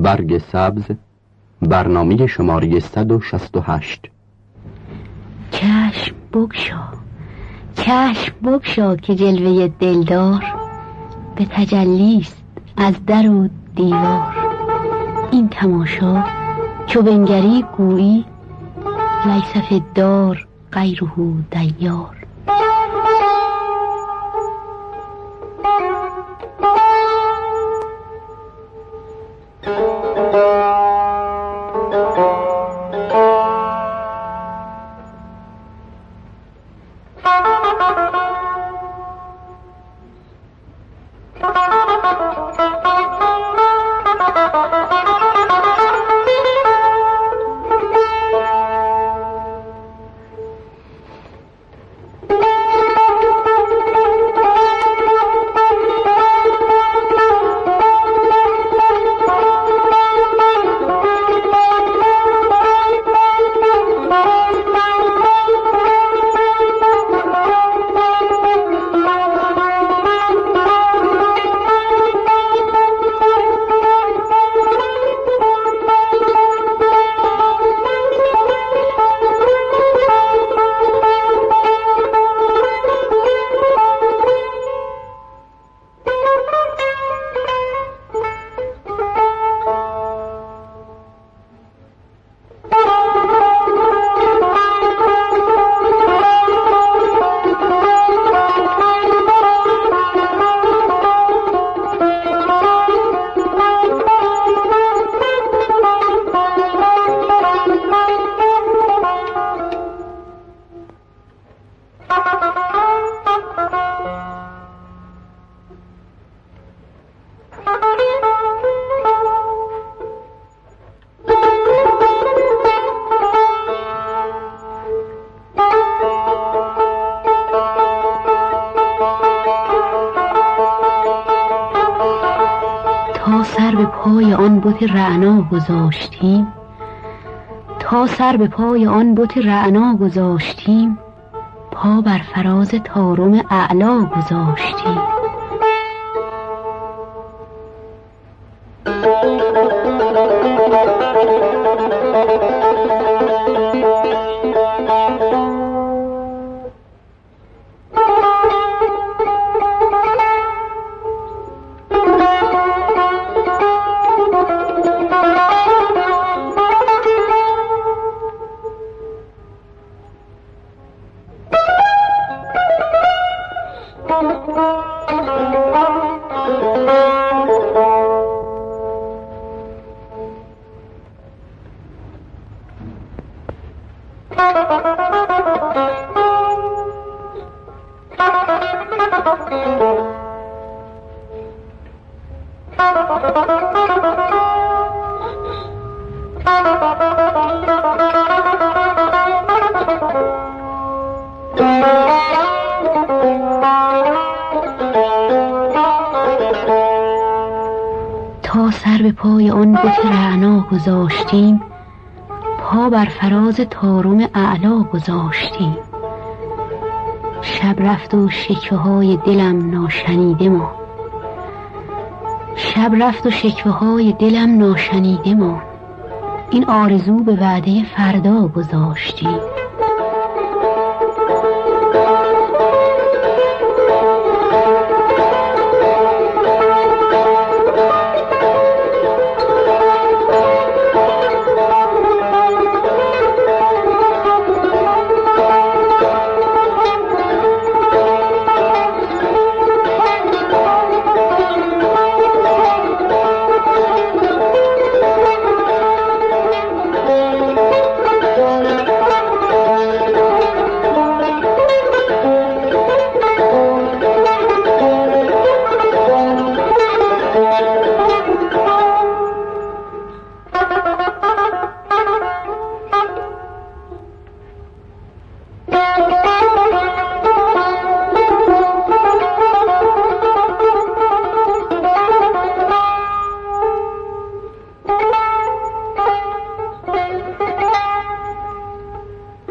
برگ سبز، برنامه شماره 168. چشم بگشا که جلوه دلدار به تجلیست از در و دیوار. این تماشا چو بنگری گویی لیس فی الدار غیره دیار. سر به پای آن بت رعنا گذاشتیم، تا سر به پای آن بت رعنا گذاشتیم، پا بر فراز طارم اعلا گذاشتیم. تا سر به پای آن بت رعنا گذاشتیم، پا بر فراز طارم اعلا گذاشتیم. شب رفت و شکوه های دلم ناشنیده ما، شب رفت و شکوه های دلم ناشنیده ما. این آرزو به وعده فردا گذاشتیم.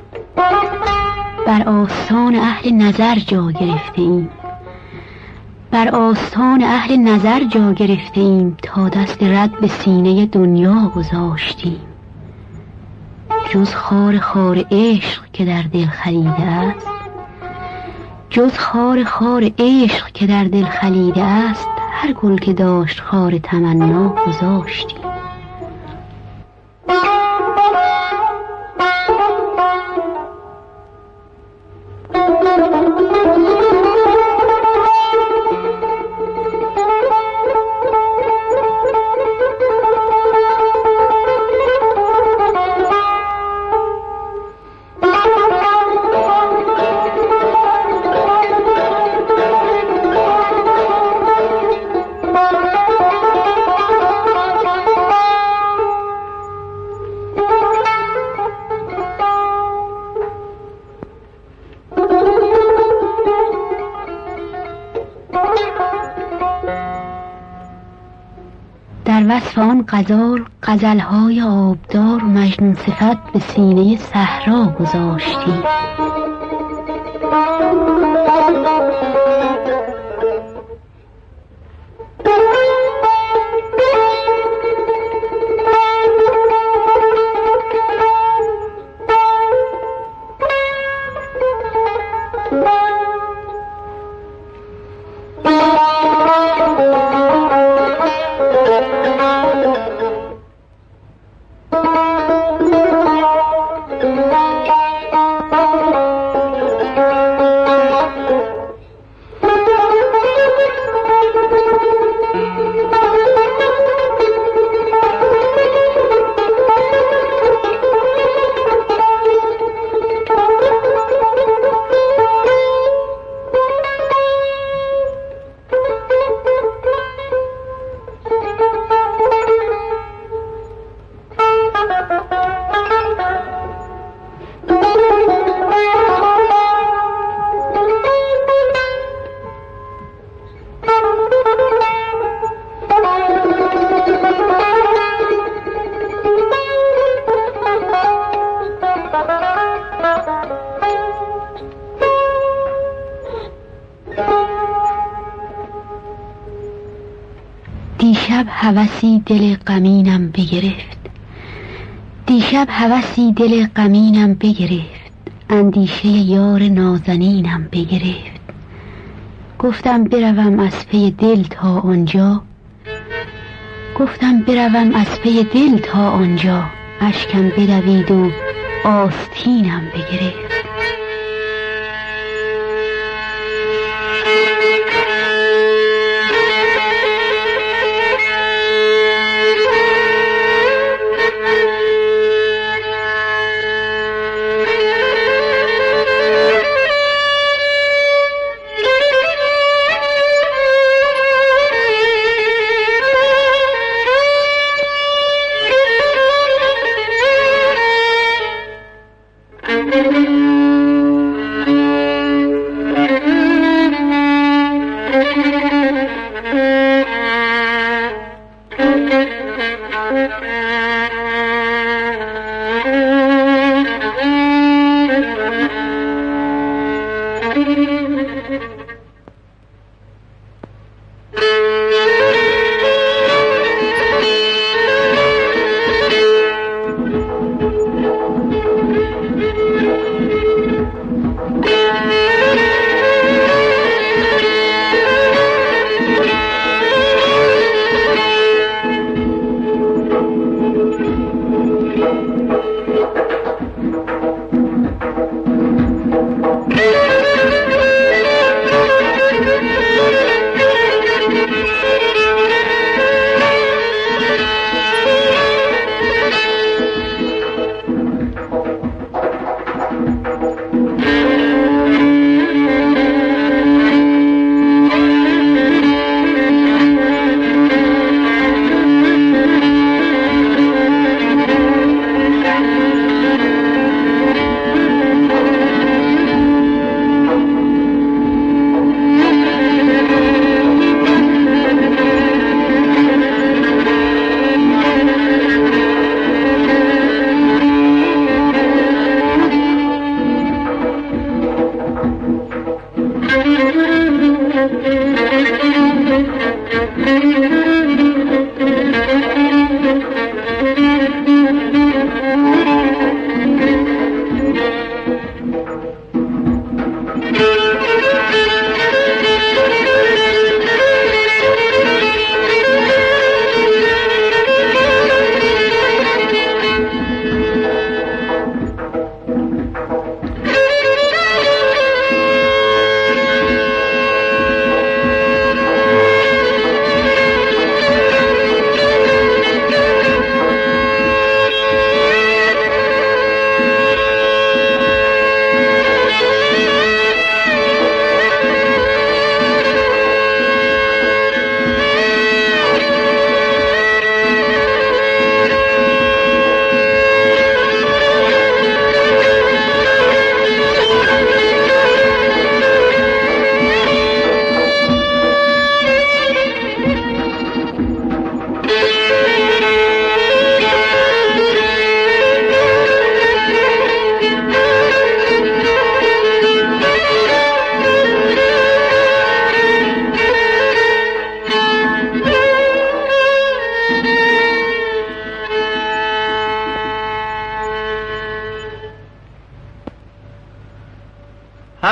بر آستان اهل نظر جا گرفته ایم، بر آستان اهل نظر جا گرفتیم، تا دست رد به سینه دنیا گذاشتیم. جز خار خار عشق که در دل خلیده است، جز خار خار عشق که در دل خلیده است، هر گل که داشت خار تمنا گذاشتیم. در وصف آن غزال، غزلهای آبدار مجنون صفت به سینه صحرا گذاشتیم. دیشب هوسی دل غمینم بگرفت، دیشب هوسی دل غمینم بگرفت، اندیشه یار نازنینم بگرفت. گفتم بروم از پی دل تا آنجا، گفتم بروم از پی دل تا آنجا، اشکم بدوید و آستینم بگرفت.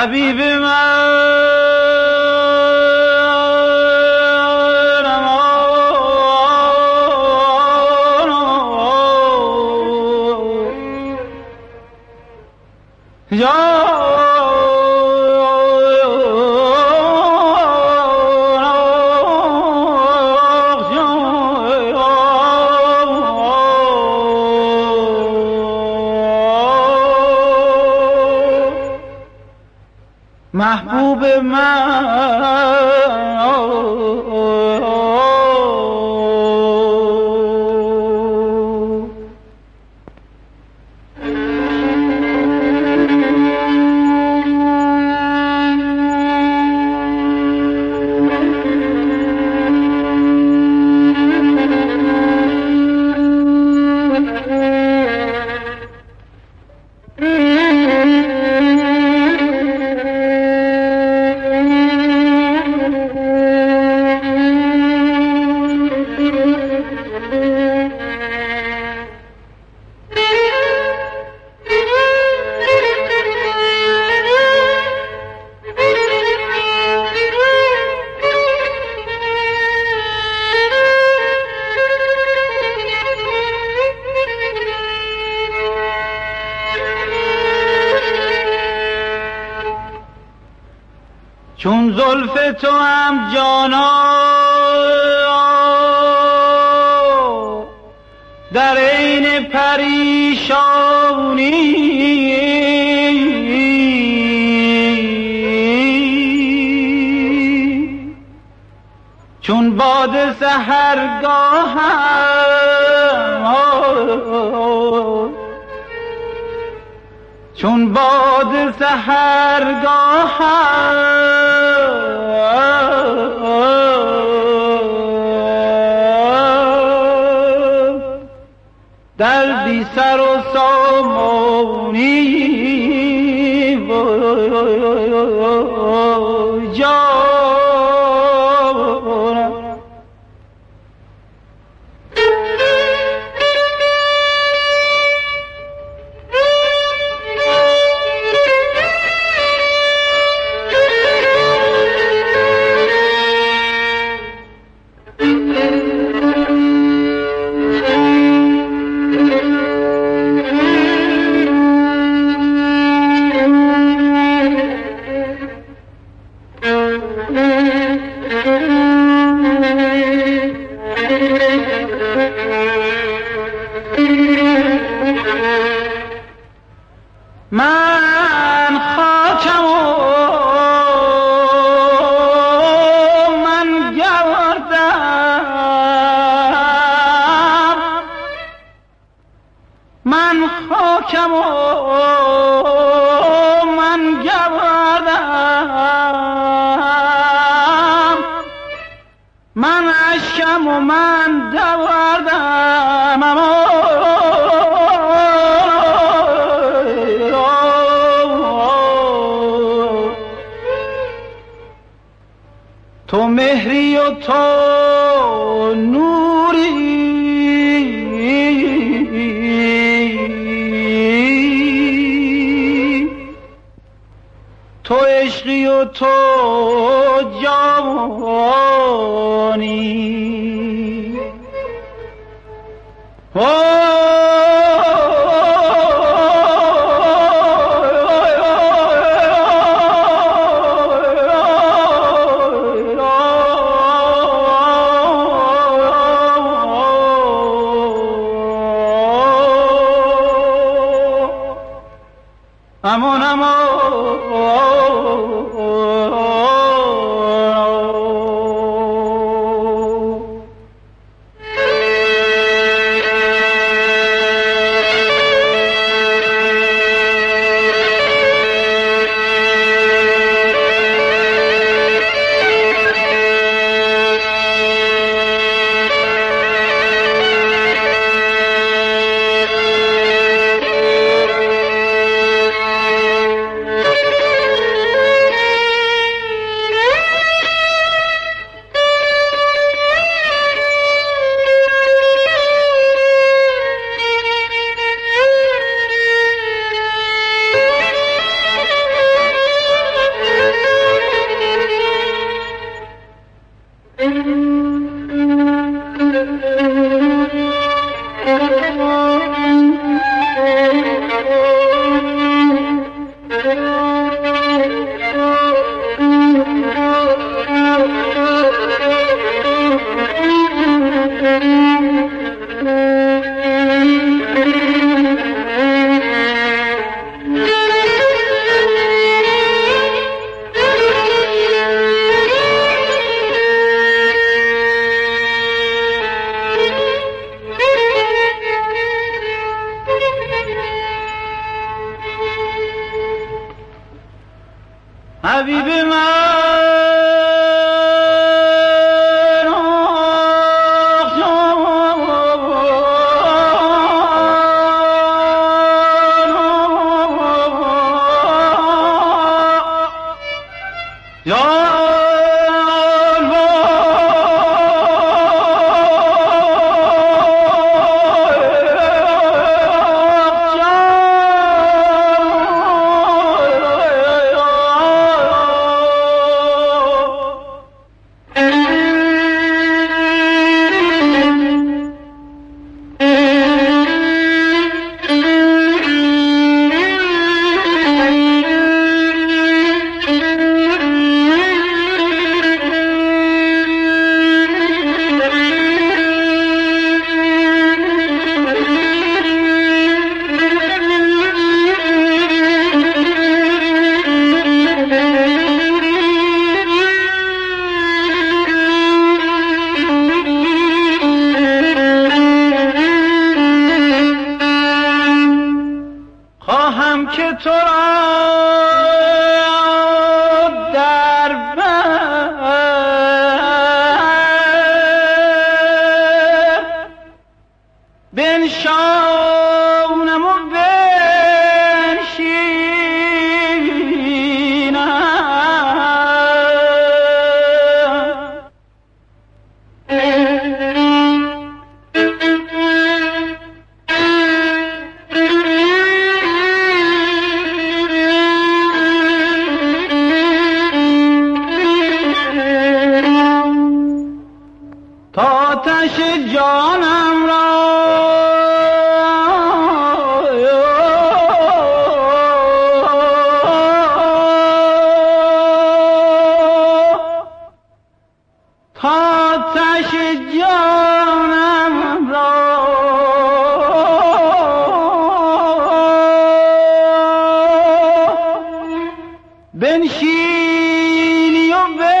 حبیب من محبوب من چون زلف تو هم جانا در عین پریشانی چون باد سحرگاهم چون باد سحرگاهم در بی سر و سامانی جانم من خاکم و من گوردم من خاکم و من گوردم من اشکم و من دوردم تو مهری و تو نوری تو عشقی و تو جوانی امان امان که تو را در بر بنشانم و آتش جانم را آتش جانم را بنشینی و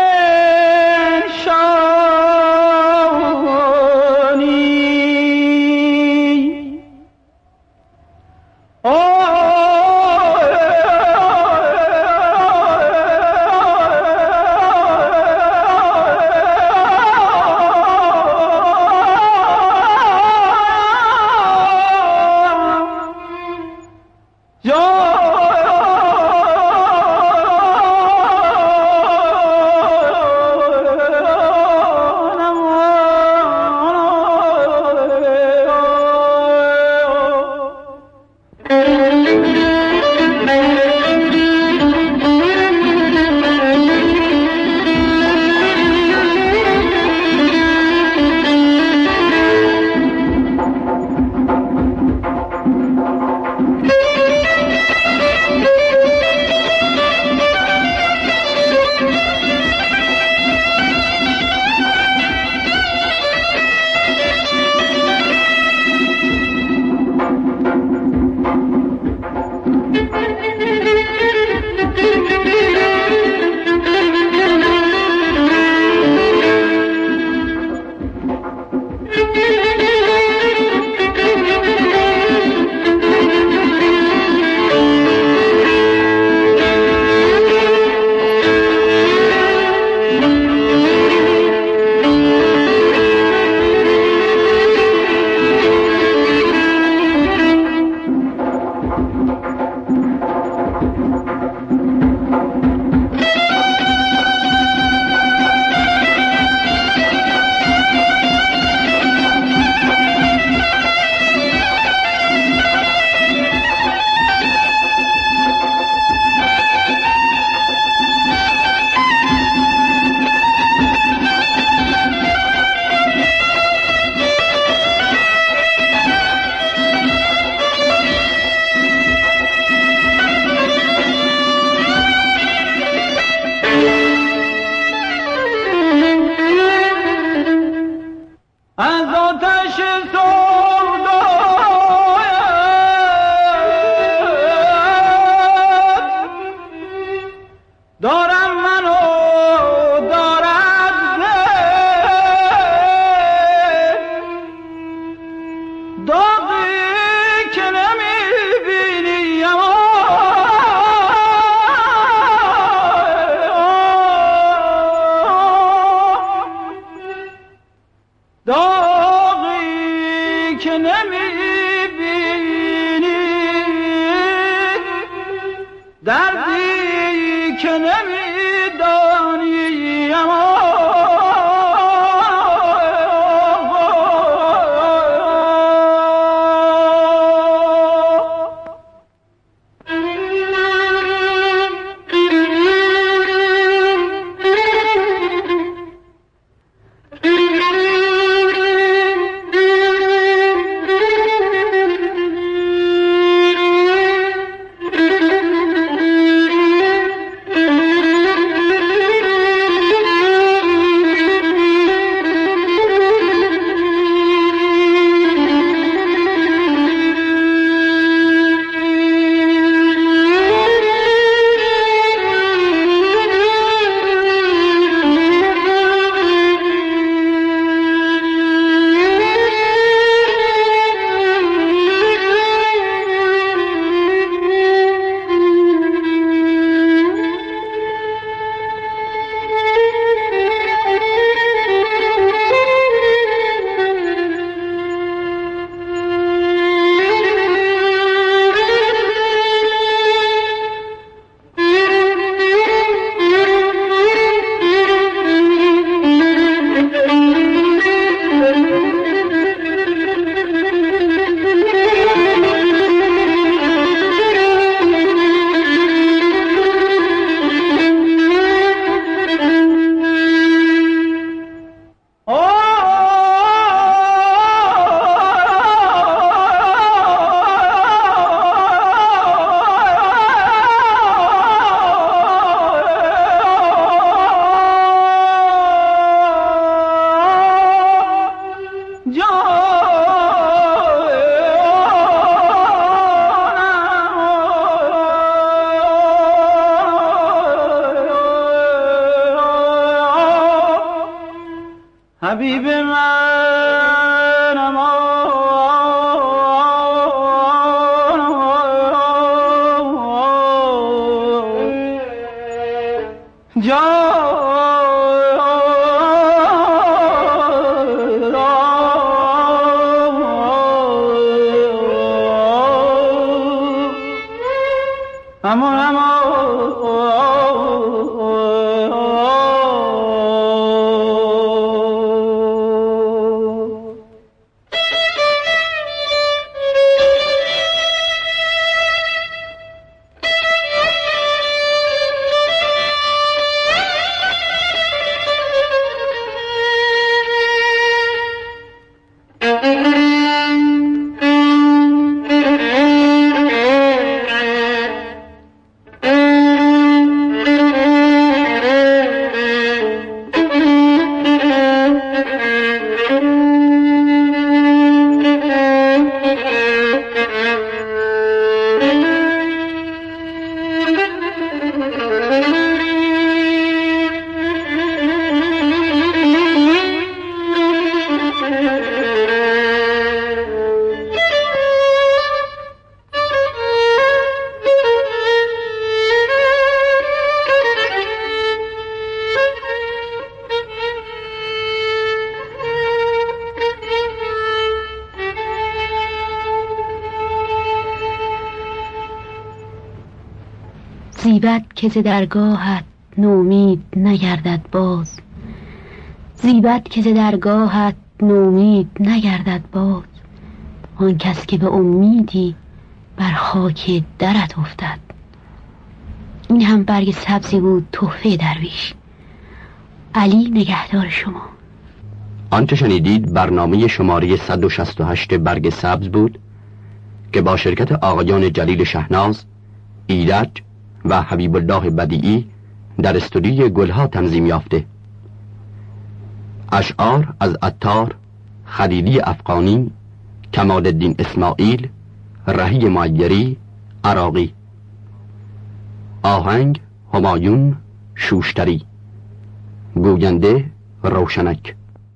از آتش سودایت دارم منو دارد داغی که نمیبینی داغی که نمیبینی دردی که نمیدانی اما حبیب من امان زیبد که ز درگاهت نومید نگردد باز، زیبد که ز درگاهت نومید نگردد باز. آن کس که به امیدی بر خاک درت افتد. این هم برگ سبزی بود تحفه درویش. علی نگهدار شما. آنچه شنیدید برنامه شماره 168 برگ سبز بود که با شرکت آقایان جلیل شهناز، ایرج و حبیب الله بدیعی در استودیوی گلها تنظیم یافته. اشعار از عطار، خلیلی افغانی، کمال الدین اسماعیل، رهی معیری، عراقی. آهنگ همایون شوشتری. گوینده روشنک.